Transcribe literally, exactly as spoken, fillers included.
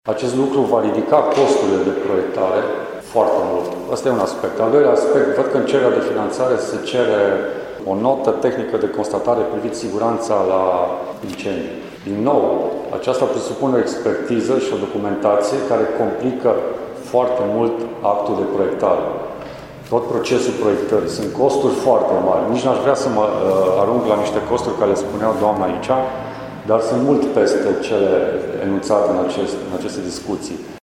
Acest lucru va ridica costurile de proiectare foarte mult. Asta e un aspect. Al doilea aspect, văd că în cererea de finanțare se cere o notă tehnică de constatare privind siguranța la incendii. Din nou, aceasta presupune o expertiză și o documentație care complică foarte mult actul de proiectare. Tot procesul proiectării. Sunt costuri foarte mari. Nici n-aș vrea să mă uh, arunc la niște costuri care le spuneau doamna aici, dar sunt mult peste cele enunțate în, acest, în aceste discuții.